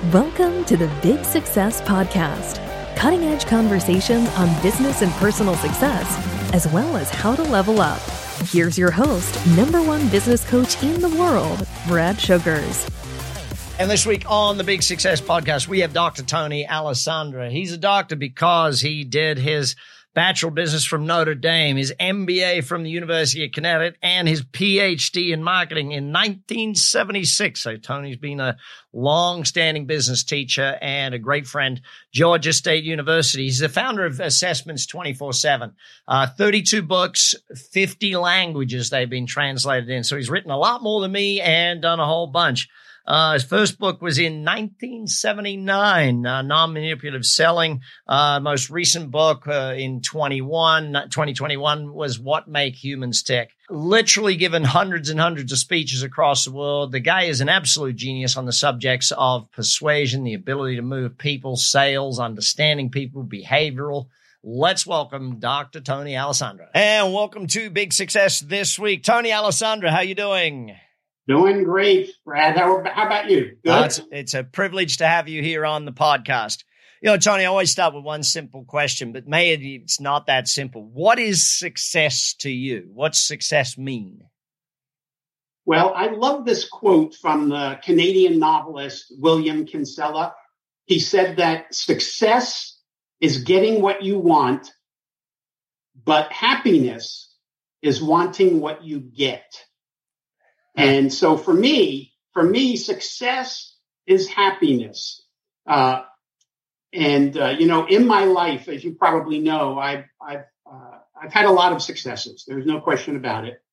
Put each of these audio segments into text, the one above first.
Welcome to the Big Success Podcast, cutting-edge conversations on business and personal success, as well as how to level up. Here's your host, #1 business coach in the world, Brad Sugars. And this week on the Big Success Podcast, we have Dr. Tony Alessandra. He's a doctor because he did his Bachelor of Business from Notre Dame, his MBA from the University of Connecticut, and his PhD in marketing in 1976. So Tony's been a long-standing business teacher and a great friend, Georgia State University. He's the founder of Assessments 24/7, 32 books, 50 languages they've been translated in. So he's written a lot more than me and done a whole bunch. His first book was in 1979, Non-Manipulative Selling. Most recent book in 2021 was What Make Humans Tick. Literally given hundreds and hundreds of speeches across the world. The guy is an absolute genius on the subjects of persuasion, the ability to move people, sales, understanding people, behavioral. Let's welcome Dr. Tony Alessandra. And welcome to Big Success this week. Tony Alessandra, how you doing? Doing great, Brad. How about you? Good? It's a privilege to have you here on the podcast. You know, Tony, I always start with one simple question, but maybe it's not that simple. What is success to you? What's success mean? Well, I love this quote from the Canadian novelist William Kinsella. He said that success is getting what you want, but happiness is wanting what you get. And so for me, success is happiness. In my life, as you probably know, I've had a lot of successes. There's no question about it.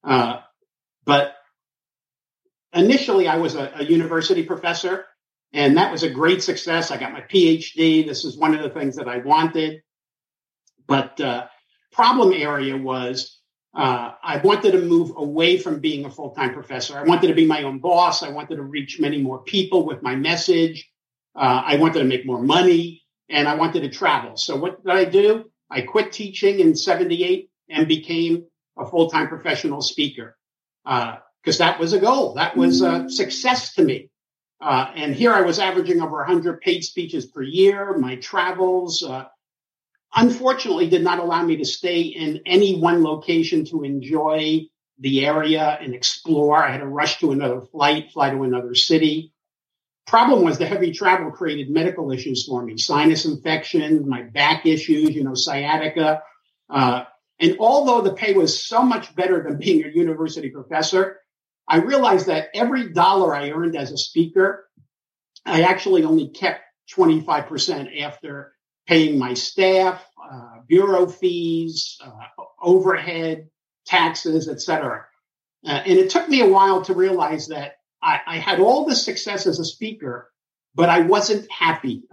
But initially I was a university professor, and that was a great success. I got my PhD. This is one of the things that I wanted. But problem area was, I wanted to move away from being a full-time professor. I wanted to be my own boss. I wanted to reach many more people with my message. I wanted to make more money, and I wanted to travel. So what did I do? I quit teaching in 78 and became a full-time professional speaker because that was a goal. That was a success to me. And here I was averaging over 100 paid speeches per year. My travels unfortunately did not allow me to stay in any one location to enjoy the area and explore. I had to rush to another fly to another city. Problem was the heavy travel created medical issues for me, sinus infections, my back issues, sciatica. And although the pay was so much better than being a university professor, I realized that every dollar I earned as a speaker, I actually only kept 25% after paying my staff, bureau fees, overhead, taxes, etc. And it took me a while to realize that I had all the success as a speaker, but I wasn't happy.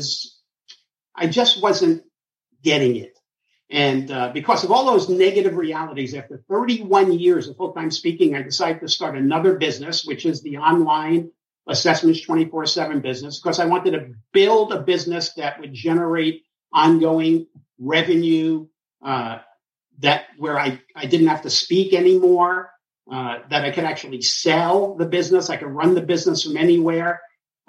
I just wasn't getting it. And because of all those negative realities, after 31 years of full-time speaking, I decided to start another business, which is the online Assessments 24/7 business, because I wanted to build a business that would generate ongoing revenue, that where I didn't have to speak anymore, that I could actually sell the business. I could run the business from anywhere.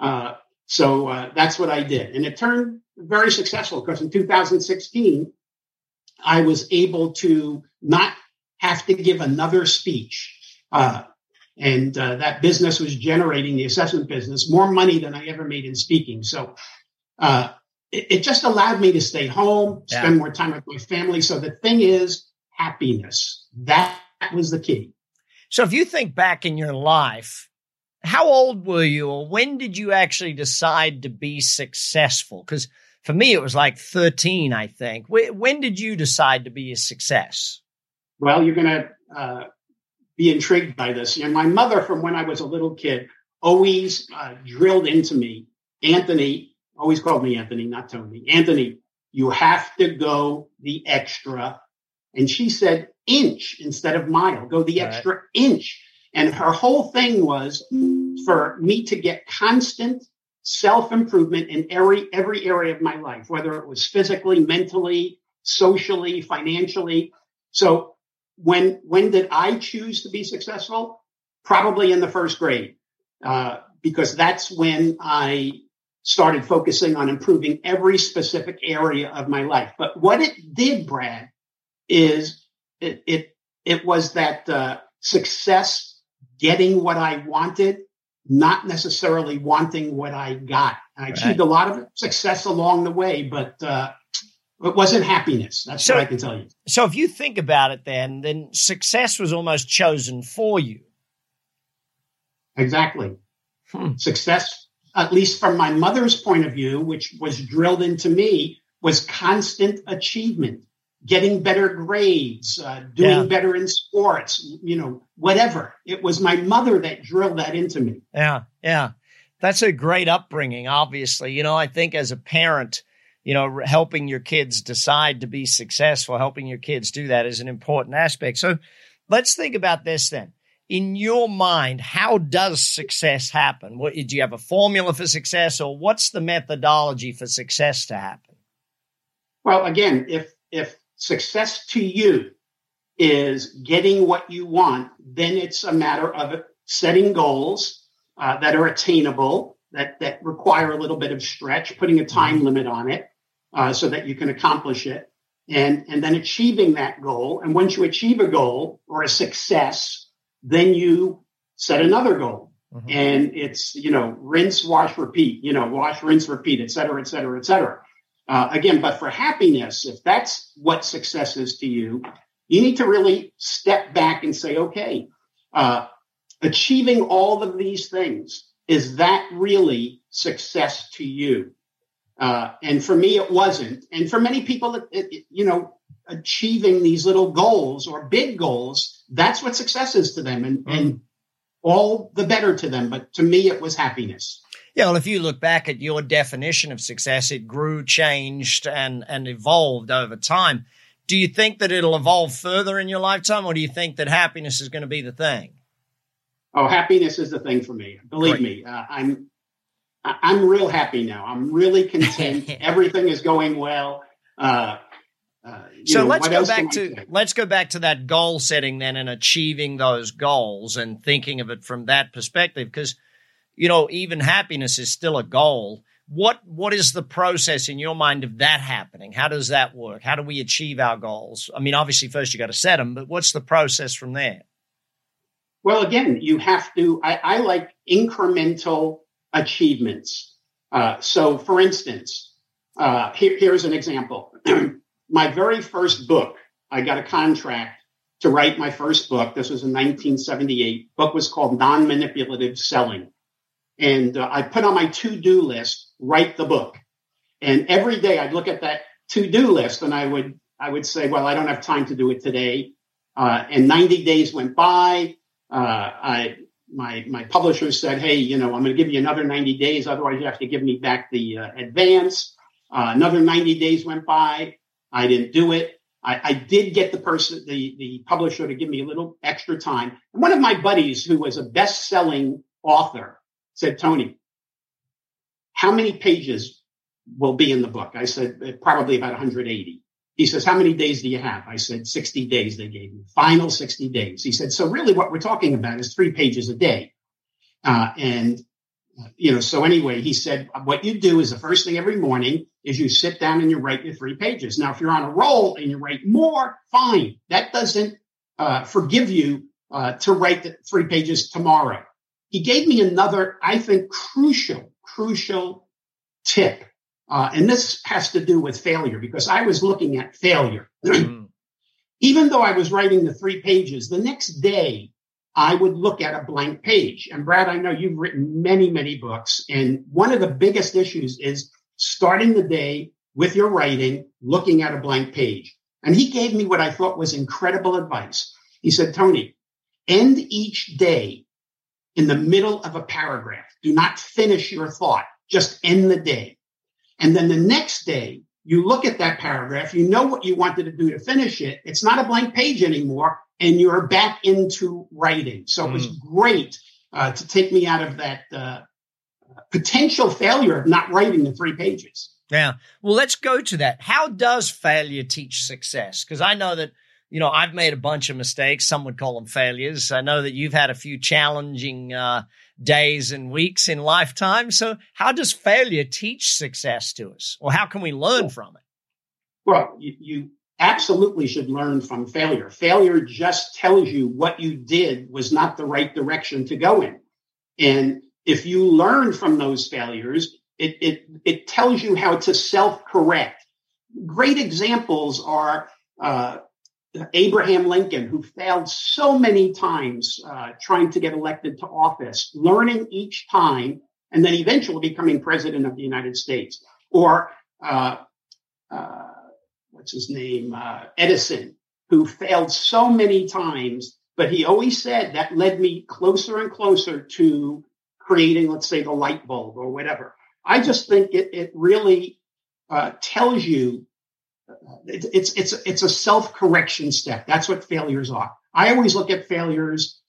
So that's what I did. And it turned very successful because in 2016, I was able to not have to give another speech. And that business was generating, the assessment business, more money than I ever made in speaking. So it just allowed me to stay home, spend more time with my family. So the thing is happiness. That was the key. So if you think back in your life, how old were you, or when did you actually decide to be successful? Because for me, it was like 13, I think. When did you decide to be a success? Well, you're going to be intrigued by this. My mother, from when I was a little kid, always drilled into me, Anthony, always called me Anthony, not Tony. Anthony, you have to go the extra. And she said inch instead of mile, go the extra inch. And her whole thing was for me to get constant self-improvement in every area of my life, whether it was physically, mentally, socially, financially. So when did I choose to be successful? Probably in the first grade. because that's when I started focusing on improving every specific area of my life. But what it did, Brad, is it was that success, getting what I wanted, not necessarily wanting what I got. I achieved a lot of success along the way, but it wasn't happiness. That's what I can tell you. So if you think about it, then success was almost chosen for you. Exactly. Success, at least from my mother's point of view, which was drilled into me, was constant achievement, getting better grades, doing better in sports, whatever. It was my mother that drilled that into me. Yeah, yeah. That's a great upbringing, obviously. I think as a parent, helping your kids decide to be successful, helping your kids do that is an important aspect. So let's think about this then. In your mind, how does success happen? Do you have a formula for success, or what's the methodology for success to happen? Well, again, if success to you is getting what you want, then it's a matter of setting goals that are attainable, that require a little bit of stretch, putting a time limit on it so that you can accomplish it, and then achieving that goal. And once you achieve a goal or a success, then you set another goal. And it's, rinse, wash, repeat, wash, rinse, repeat, et cetera, et cetera, et cetera. Again, but for happiness, if that's what success is to you, you need to really step back and say, okay, achieving all of these things, is that really success to you? And for me, it wasn't. And for many people, achieving these little goals or big goals, that's what success is to them, and all the better to them. But to me, it was happiness. Yeah, well, if you look back at your definition of success, it grew, changed, and evolved over time. Do you think that it'll evolve further in your lifetime, or do you think that happiness is going to be the thing? Oh, happiness is the thing for me. Believe me, I'm real happy now. I'm really content. Everything is going well. So let's go back to that goal setting then, and achieving those goals and thinking of it from that perspective, because even happiness is still a goal. What is the process in your mind of that happening? How does that work? How do we achieve our goals? I mean, obviously first you got to set them, but what's the process from there? Well, again, you have to, I like incremental achievements. So for instance, here's an example. My very first book, I got a contract to write my first book. This was in 1978. Book was called Non-Manipulative Selling. And I put on my to-do list, write the book. And every day I'd look at that to-do list and I would say, well, I don't have time to do it today. And 90 days went by. My publisher said, hey, I'm going to give you another 90 days. Otherwise you have to give me back the advance. Another 90 days went by. I didn't do it. I did get the publisher to give me a little extra time. And one of my buddies, who was a best-selling author, said, Tony, how many pages will be in the book? I said, probably about 180. He says, how many days do you have? I said, 60 days they gave me, final 60 days. He said, so really what we're talking about is 3 pages a day. So anyway, he said, what you do is the first thing every morning is you sit down and you write your 3 pages. Now, if you're on a roll and you write more, fine. That doesn't forgive you to write the 3 pages tomorrow. He gave me another, I think, crucial tip. And this has to do with failure, because I was looking at failure. Even though I was writing the 3 pages, the next day I would look at a blank page. And Brad, I know you've written many, many books. And one of the biggest issues is starting the day with your writing, looking at a blank page. And he gave me what I thought was incredible advice. He said, Tony, end each day in the middle of a paragraph. Do not finish your thought. Just end the day. And then the next day, you look at that paragraph, you know what you wanted to do to finish it. It's not a blank page anymore, and you're back into writing. So it was great to take me out of that potential failure of not writing the 3 pages. Yeah. Well, let's go to that. How does failure teach success? Because I know that, I've made a bunch of mistakes. Some would call them failures. I know that you've had a few challenging days and weeks in lifetime. So how does failure teach success to us? Or how can we learn from it? Well, you absolutely should learn from failure. Failure just tells you what you did was not the right direction to go in. And if you learn from those failures, it tells you how to self-correct. Great examples are Abraham Lincoln, who failed so many times trying to get elected to office, learning each time, and then eventually becoming president of the United States. Or what's his name? Edison, who failed so many times, but he always said that led me closer and closer to creating, let's say, the light bulb or whatever. I just think it really tells you it's a self-correction step. That's what failures are. I always look at failures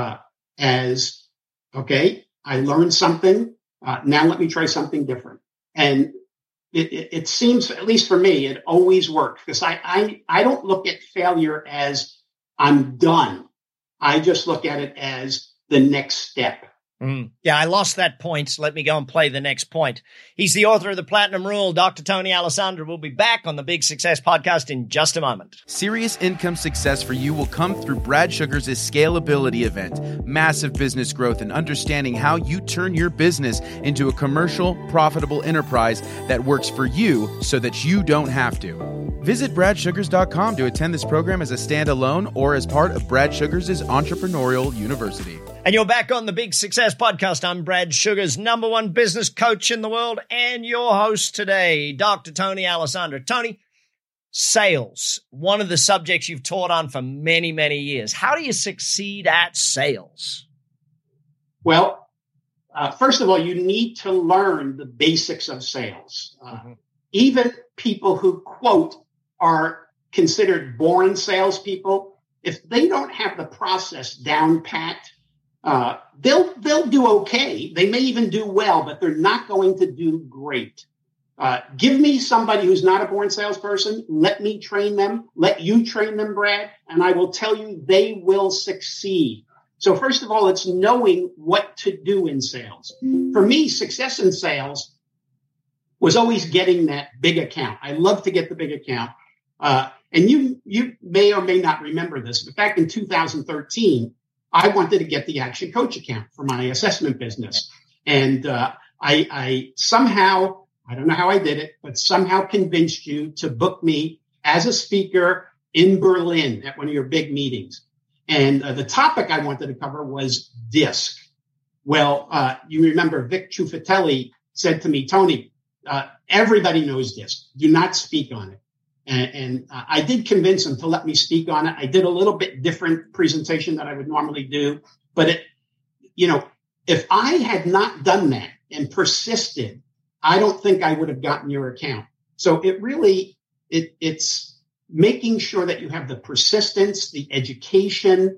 as, okay, I learned something. Now let me try something different. And it seems, at least for me, it always works, because I don't look at failure as I'm done. I just look at it as the next step. Yeah, I lost that point, so let me go and play the next point. He's the author of The Platinum Rule, Dr. Tony Alessandra. Will be back on the Big Success Podcast in just a moment. Serious income success for you will come through Brad Sugar's Scalability event. Massive business growth and understanding how you turn your business into a commercial, profitable enterprise that works for you so that you don't have to. Visit bradsugars.com to attend this program as a standalone or as part of Brad Sugars' Entrepreneurial University. And you're back on the Big Success Podcast. I'm Brad Sugars, #1 business coach in the world, and your host today, Dr. Tony Alessandra. Tony, sales, one of the subjects you've taught on for many, many years. How do you succeed at sales? Well, first of all, you need to learn the basics of sales. Even people who, quote, are considered born salespeople, if they don't have the process down pat, they'll do okay. They may even do well, but they're not going to do great. Give me somebody who's not a born salesperson. Let me train them. Let you train them, Brad, and I will tell you they will succeed. So first of all, it's knowing what to do in sales. For me, success in sales was always getting that big account. I love to get the big account. And you may or may not remember this, but back in 2013, I wanted to get the Action Coach account for my assessment business. And I somehow, I don't know how I did it, but somehow convinced you to book me as a speaker in Berlin at one of your big meetings. And the topic I wanted to cover was DISC. Well, you remember Vic Ciuffetelli said to me, Tony, everybody knows DISC. Do not speak on it. And I did convince him to let me speak on it. I did a little bit different presentation than I would normally do. But if I had not done that and persisted, I don't think I would have gotten your account. So it really, it's making sure that you have the persistence, the education,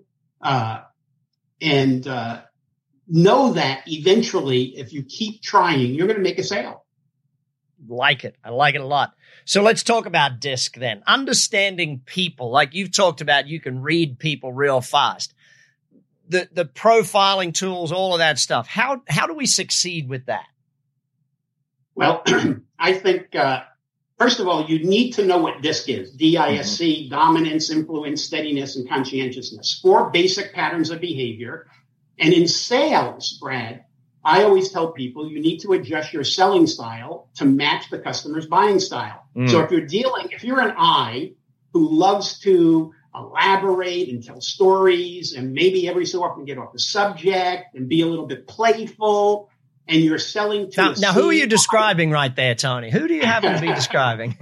and know that eventually, if you keep trying, you're going to make a sale. Like it. I like it a lot. So let's talk about DISC then. Understanding people, like you've talked about, you can read people real fast. The profiling tools, all of that stuff. How do we succeed with that? Well, I think, first of all, you need to know what DISC is. DISC, dominance, influence, steadiness, and conscientiousness. 4 basic patterns of behavior. And in sales, Brad, I always tell people you need to adjust your selling style to match the customer's buying style. So if you're an I who loves to elaborate and tell stories and maybe every so often get off the subject and be a little bit playful, and you're selling to now who are you describing right there, Tony? Who do you happen to be describing?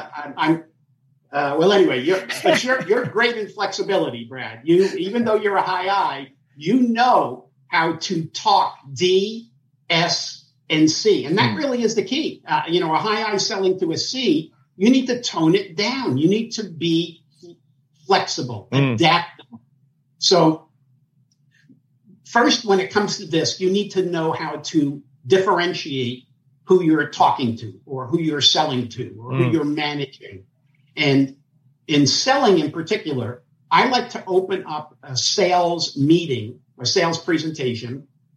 Well, anyway, you're great in flexibility, Brad. Even though you're a high I, you know how to talk D, S, and C. And that really is the key. A high I selling to a C, you need to tone it down. You need to be flexible, adaptable. So first, when it comes to this, you need to know how to differentiate who you're talking to or who you're selling to or who you're managing. And in selling in particular, I like to open up a sales meeting or sales presentation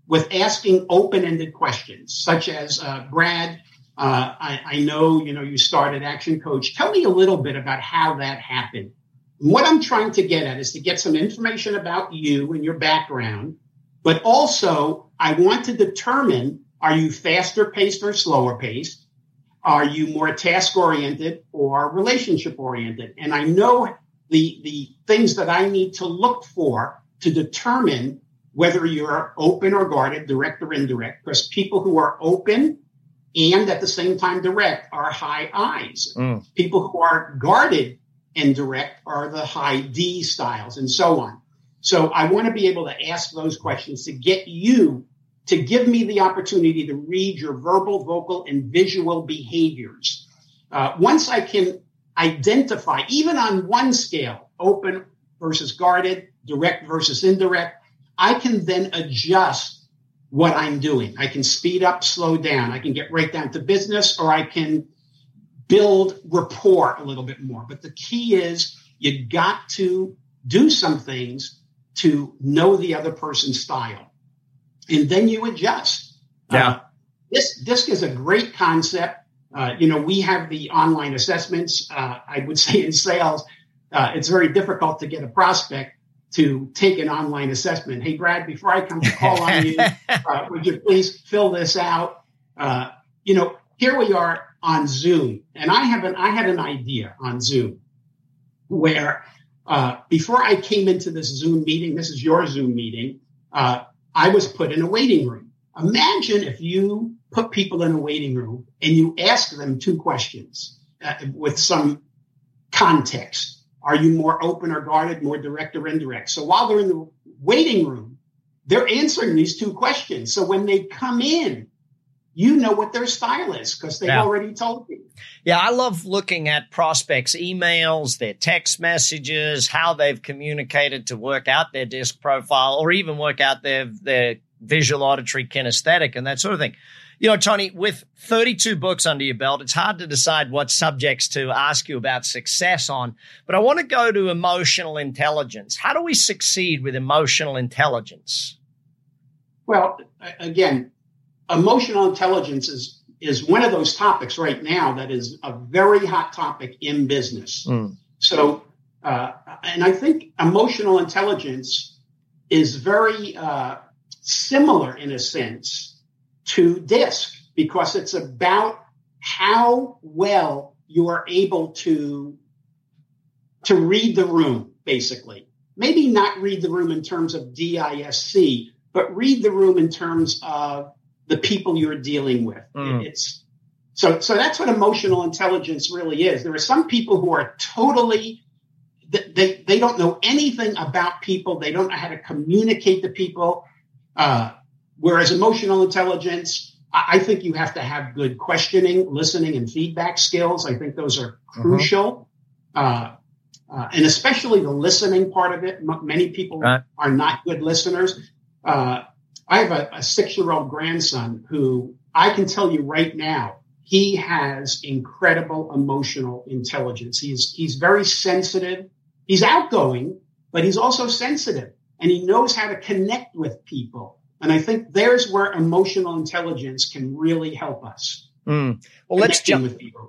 with asking open-ended questions, such as, Brad, I know, you started Action Coach. Tell me a little bit about how that happened. What I'm trying to get at is to get some information about you and your background, but also I want to determine, are you faster paced or slower paced? Are you more task oriented or relationship oriented? And I know the things that I need to look for to determine whether you're open or guarded, direct or indirect, because people who are open and at the same time direct are high I's. People who are guarded and direct are the high D styles, and so on. So I want to be able to ask those questions to get you to give me the opportunity to read your verbal, vocal, and visual behaviors. Once I can identify, even on one scale, open versus guarded, direct versus indirect, I can then adjust what I'm doing. I can speed up, slow down. I can get right down to business, or I can build rapport a little bit more. But the key is you got to do some things to know the other person's style, and then you adjust. Yeah. DISC is a great concept. We have the online assessments. I would say in sales, it's very difficult to get a prospect to take an online assessment. Hey, Brad, before I come to call on you, would you please fill this out? Here we are on Zoom, and I had an idea on Zoom where before I came into this Zoom meeting, this is your Zoom meeting, I was put in a waiting room. Imagine if you put people in a waiting room and you ask them two questions with some context. Are you more open or guarded, more direct or indirect? So while they're in the waiting room, they're answering these two questions. So when they come in, you know what their style is because they've already told you. Yeah, I love looking at prospects' emails, their text messages, how they've communicated to work out their DISC profile or even work out their visual, auditory, kinesthetic, and that sort of thing. Tony, with 32 books under your belt, it's hard to decide what subjects to ask you about success on. But I want to go to emotional intelligence. How do we succeed with emotional intelligence? Well, again, emotional intelligence is one of those topics right now that is a very hot topic in business. So, and I think emotional intelligence is very similar in a sense to DISC because it's about how well you are able to read the room, basically. Maybe not read the room in terms of DISC, but read the room in terms of the people you're dealing with. So that's what emotional intelligence really is. There are some people who are totally, they don't know anything about people. They don't know how to communicate to people. Whereas emotional intelligence, I think you have to have good questioning, listening, and feedback skills. I think those are crucial. And especially the listening part of it. Many people are not good listeners. I have a 6-year-old grandson who I can tell you right now, he has incredible emotional intelligence. He's very sensitive. He's outgoing, but he's also sensitive, and he knows how to connect with people. And I think there's where emotional intelligence can really help us. Well, let's jump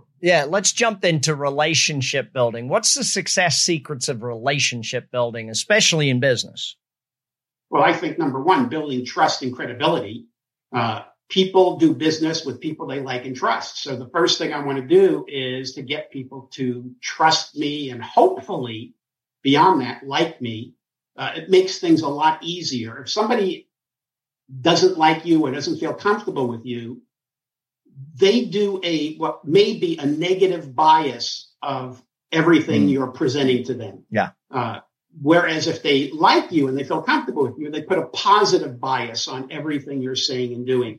into relationship building. What's the success secrets of relationship building, especially in business? Well, I think number one, building trust and credibility. People do business with people they like and trust. So the first thing I want to do is to get people to trust me and hopefully beyond that, like me. It makes things a lot easier. If somebody doesn't like you or doesn't feel comfortable with you, they do what may be a negative bias of everything you're presenting to them. Yeah. Whereas if they like you and they feel comfortable with you, they put a positive bias on everything you're saying and doing.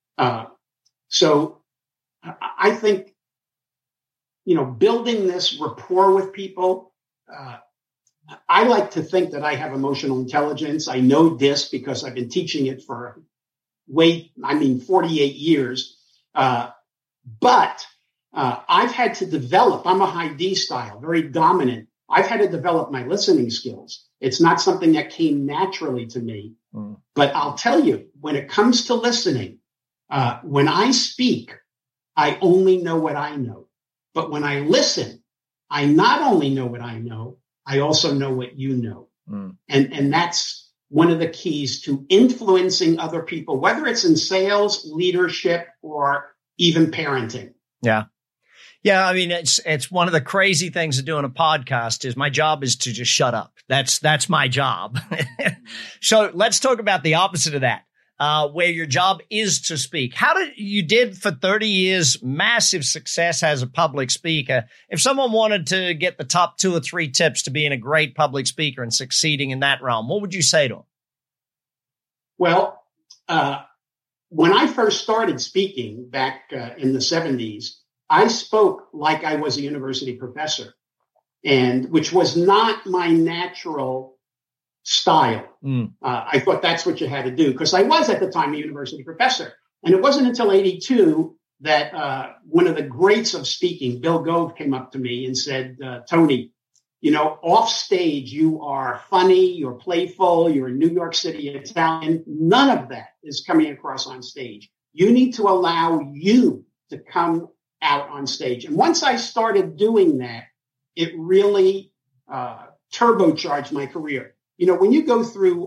So I think, building this rapport with people, I like to think that I have emotional intelligence. I know DISC because I've been teaching it for 48 years. But I've had to develop, I'm a high D style, very dominant. I've had to develop my listening skills. It's not something that came naturally to me. But I'll tell you, when it comes to listening, when I speak, I only know what I know. But when I listen, I not only know what I know, I also know what you know. And that's one of the keys to influencing other people, whether it's in sales, leadership, or even parenting. Yeah. Yeah. I mean, it's one of the crazy things of doing a podcast is my job is to just shut up. That's my job. So let's talk about the opposite of that. Where your job is to speak. You did for 30 years, massive success as a public speaker. If someone wanted to get the top 2 or 3 tips to being a great public speaker and succeeding in that realm, what would you say to them? Well, when I first started speaking back in the 70s, I spoke like I was a university professor, and which was not my natural style. I thought that's what you had to do because I was at the time a university professor. And it wasn't until 82 that one of the greats of speaking, Bill Gove, came up to me and said, Tony, off stage, you are funny, you're playful, you're a New York City Italian. None of that is coming across on stage. You need to allow you to come out on stage. And once I started doing that, it really turbocharged my career. When you go through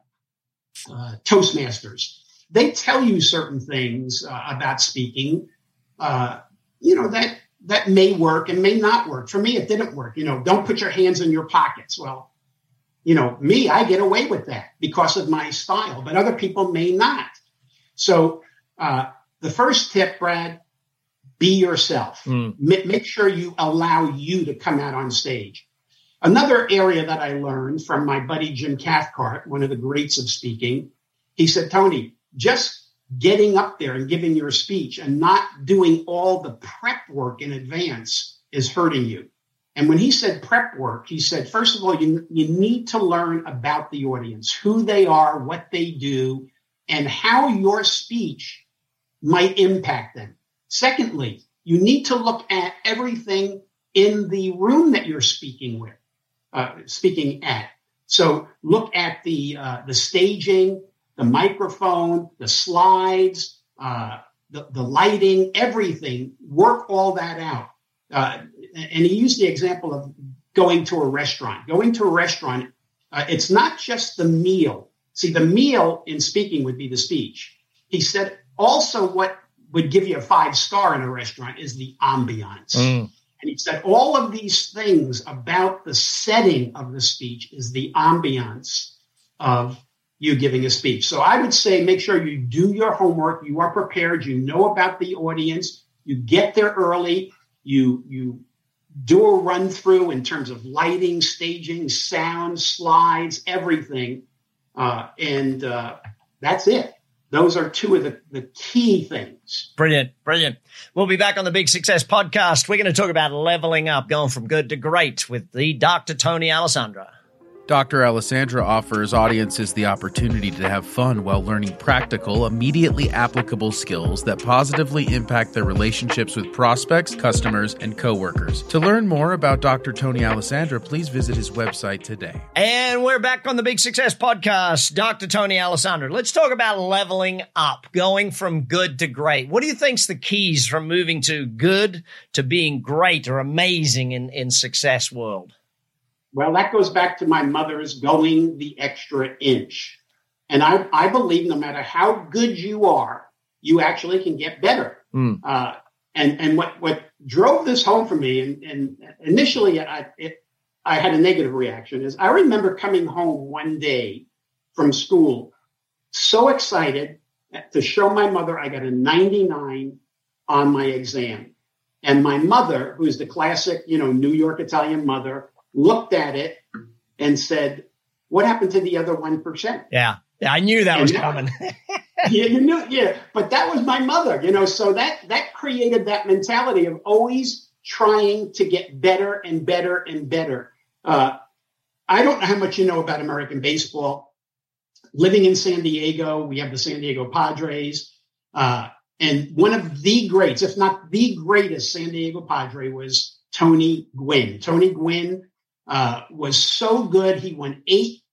Toastmasters, they tell you certain things about speaking, that may work and may not work. For me, it didn't work. Don't put your hands in your pockets. Well, me, I get away with that because of my style, but other people may not. So the first tip, Brad, be yourself. Make sure you allow you to come out on stage. Another area that I learned from my buddy Jim Cathcart, one of the greats of speaking, he said, Tony, just getting up there and giving your speech and not doing all the prep work in advance is hurting you. And when he said prep work, he said, first of all, you need to learn about the audience, who they are, what they do, and how your speech might impact them. Secondly, you need to look at everything in the room that you're speaking at. So look at the staging, the microphone, the slides, the lighting, everything. Work all that out. And he used the example of going to a restaurant. Going to a restaurant, it's not just the meal. See, the meal in speaking would be the speech. He said also what would give you a 5-star in a restaurant is the ambiance. And he said all of these things about the setting of the speech is the ambiance of you giving a speech. So I would say make sure you do your homework. You are prepared. You know about the audience. You get there early. You do a run through in terms of lighting, staging, sound, slides, everything. And that's it. Those are 2 of the key things. Brilliant. Brilliant. We'll be back on the Big Success Podcast. We're going to talk about leveling up, going from good to great with the Dr. Tony Alessandra. Dr. Alessandra offers audiences the opportunity to have fun while learning practical, immediately applicable skills that positively impact their relationships with prospects, customers, and coworkers. To learn more about Dr. Tony Alessandra, please visit his website today. And we're back on the Big Success Podcast. Dr. Tony Alessandra, let's talk about leveling up, going from good to great. What do you think's the keys from moving to good to being great or amazing in success world? Well, that goes back to my mother's going the extra inch. And I believe no matter how good you are, you actually can get better. And what drove this home for me, and initially I had a negative reaction, is I remember coming home one day from school so excited to show my mother I got a 99 on my exam. And my mother, who's the classic, New York Italian mother, looked at it and said, what happened to the other 1%? Yeah, I knew that was coming. But that was my mother, so that created that mentality of always trying to get better and better and better. I don't know how much you know about American baseball. Living in San Diego, we have the San Diego Padres. And one of the greats, if not the greatest San Diego Padre was Tony Gwynn. Tony Gwynn was so good. He won 8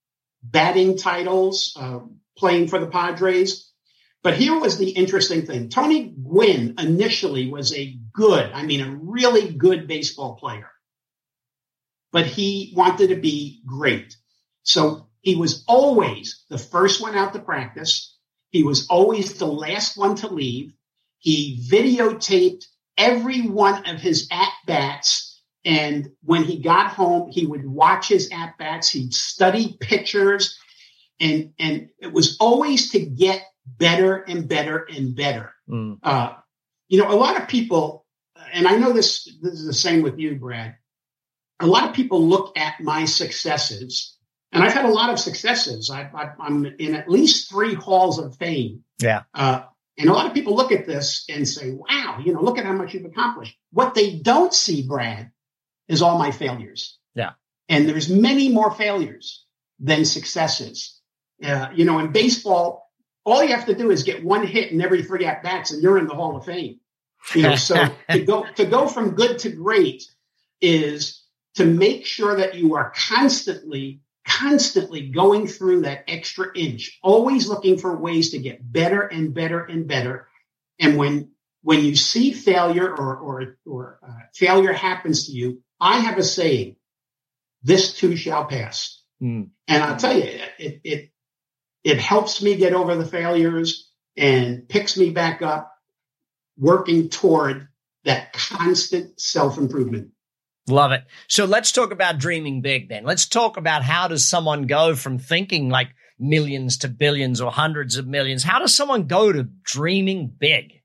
batting titles, playing for the Padres. But here was the interesting thing. Tony Gwynn initially was a really good baseball player. But he wanted to be great. So he was always the first one out to practice. He was always the last one to leave. He videotaped every one of his at-bats. And when he got home, he would watch his at-bats. He'd study pictures. And it was always to get better and better and better. A lot of people, and I know this is the same with you, Brad. A lot of people look at my successes, and I've had a lot of successes. I'm in at least 3 halls of fame. Yeah. And a lot of people look at this and say, wow, look at how much you've accomplished. What they don't see, Brad, is all my failures. Yeah. And there's many more failures than successes. In baseball, all you have to do is get 1 hit in every 3 at-bats and you're in the Hall of Fame. So to go from good to great is to make sure that you are constantly going through that extra inch, always looking for ways to get better and better and better. And when you see failure or failure happens to you, I have a saying, this too shall pass. And I'll tell you, it helps me get over the failures and picks me back up, working toward that constant self-improvement. Love it. So let's talk about dreaming big then. Let's talk about how does someone go from thinking like millions to billions or hundreds of millions? How does someone go to dreaming big?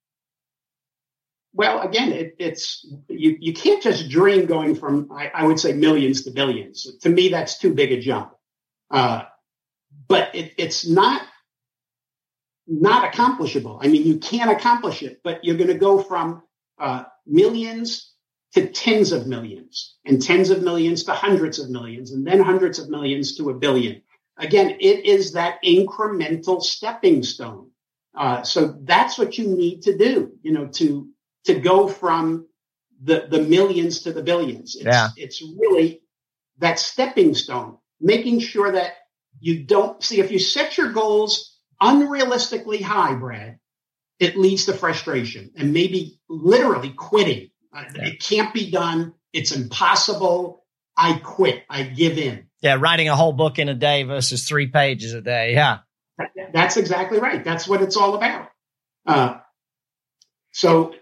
Well, again, it's you can't just dream going from, I would say, millions to billions. To me, that's too big a jump. But it's not accomplishable. I mean, you can accomplish it, but you're going to go from millions to tens of millions, and tens of millions to hundreds of millions, and then hundreds of millions to a billion. Again, it is that incremental stepping stone. So that's what you need to do, to go from the millions to the billions. It's really that stepping stone, making sure that you don't see, if you set your goals unrealistically high, Brad, it leads to frustration and maybe literally quitting. It can't be done. It's impossible. I quit. I give in. Yeah, writing a whole book in a day versus 3 pages a day. Yeah. That's exactly right. That's what it's all about. So,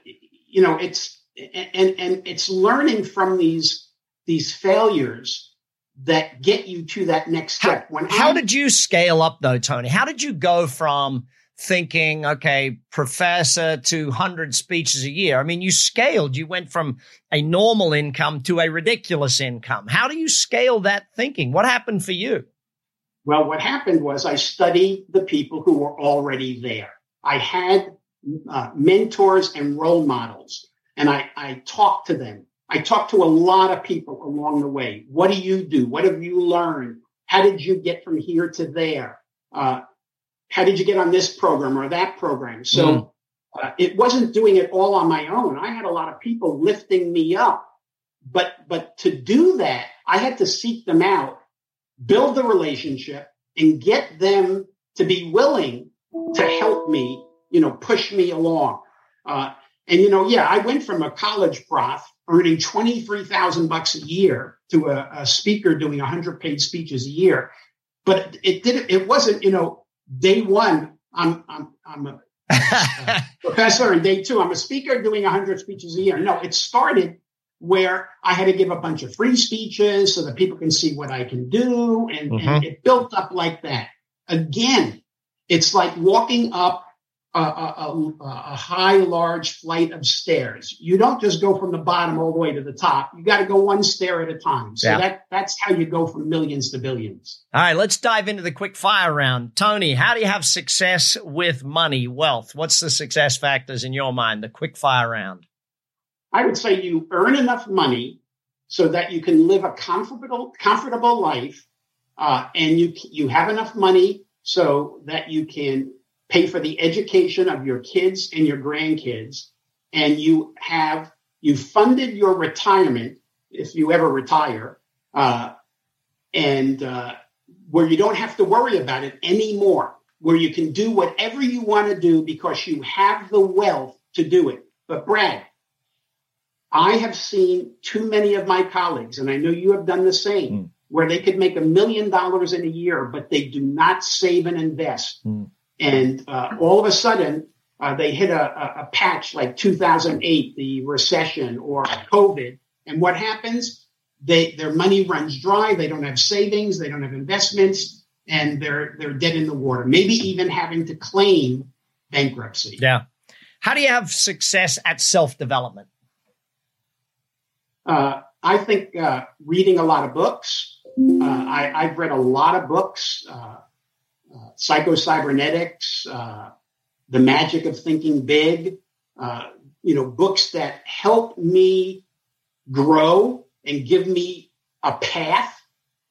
it's learning from these failures that get you to that next step. How did you scale up though, Tony? How did you go from thinking, okay, professor to 100 speeches a year? I mean, you scaled. You went from a normal income to a ridiculous income. How do you scale that thinking? What happened for you? Well, what happened was I studied the people who were already there. I had mentors and role models, and I talked to them. I talked to a lot of people along the way. What do you do? What have you learned? How did you get from here to there? How did you get on this program or that program? So it wasn't doing it all on my own. I had a lot of people lifting me up. But to do that, I had to seek them out, build the relationship, and get them to be willing to help me, push me along. I went from a college prof earning $23,000 a year to a speaker doing 100 speeches a year. But it wasn't, day one, I'm a professor, and day 2, I'm a speaker doing 100 speeches a year. No, it started where I had to give a bunch of free speeches so that people can see what I can do. And it built up like that. Again, it's like walking up a high, large flight of stairs. You don't just go from the bottom all the way to the top. You got to go one stair at a time. So that's how you go from millions to billions. All right, let's dive into the quick fire round. Tony, how do you have success with money, wealth? What's the success factors in your mind? The quick fire round. I would say you earn enough money so that you can live a comfortable life, and you have enough money so that you can pay for the education of your kids and your grandkids, and you funded your retirement if you ever retire, and where you don't have to worry about it anymore, where you can do whatever you want to do because you have the wealth to do it. But Brad, I have seen too many of my colleagues, and I know you have done the same, where they could make $1 million in a year, but they do not save and invest. And all of a sudden, they hit a patch like 2008, the recession or COVID. And what happens? Their money runs dry. They don't have savings. They don't have investments, and they're dead in the water. Maybe even having to claim bankruptcy. Yeah. How do you have success at self-development? I think reading a lot of books. I've read a lot of books, Psycho-Cybernetics, The Magic of Thinking Big, books that help me grow and give me a path,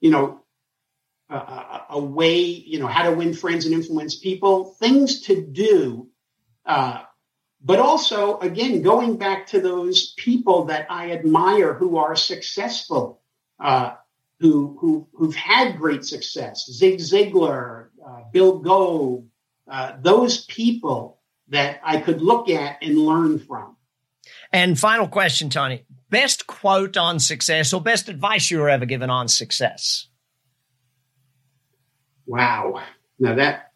a way, how to win friends and influence people, things to do. But also, again, going back to those people that I admire who are successful, who've had great success, Zig Ziglar, Bill Gove, those people that I could look at and learn from. And final question, Tony, best quote on success or best advice you were ever given on success? Wow. Now that,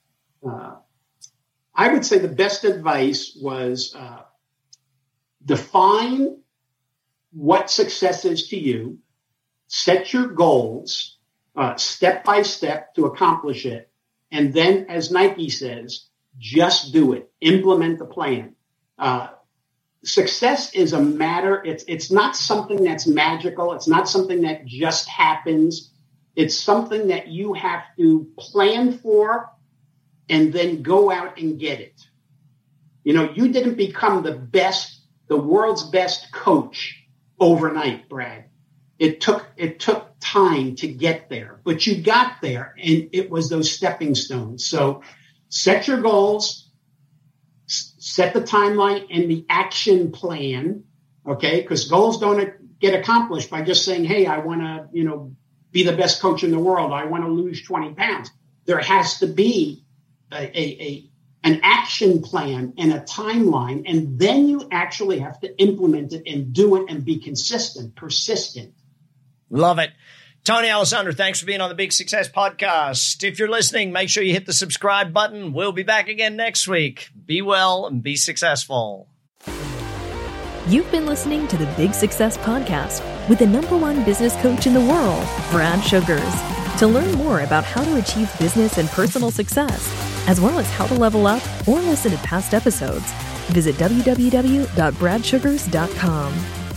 I would say the best advice was define what success is to you, set your goals step by step to accomplish it, and then, as Nike says, just do it. Implement the plan. Success is a matter. It's not something that's magical. It's not something that just happens. It's something that you have to plan for and then go out and get it. You didn't become the world's best coach overnight, Brad. It took time to get there, but you got there, and it was those stepping stones. So set your goals, set the timeline and the action plan, okay? Because goals don't get accomplished by just saying, hey, I want to, be the best coach in the world. I want to lose 20 pounds. There has to be an action plan and a timeline, and then you actually have to implement it and do it and be consistent, persistent. Love it. Tony Alessandro, thanks for being on the Big Success Podcast. If you're listening, make sure you hit the subscribe button. We'll be back again next week. Be well and be successful. You've been listening to the Big Success Podcast with the #1 business coach in the world, Brad Sugars. To learn more about how to achieve business and personal success, as well as how to level up or listen to past episodes, visit www.bradsugars.com.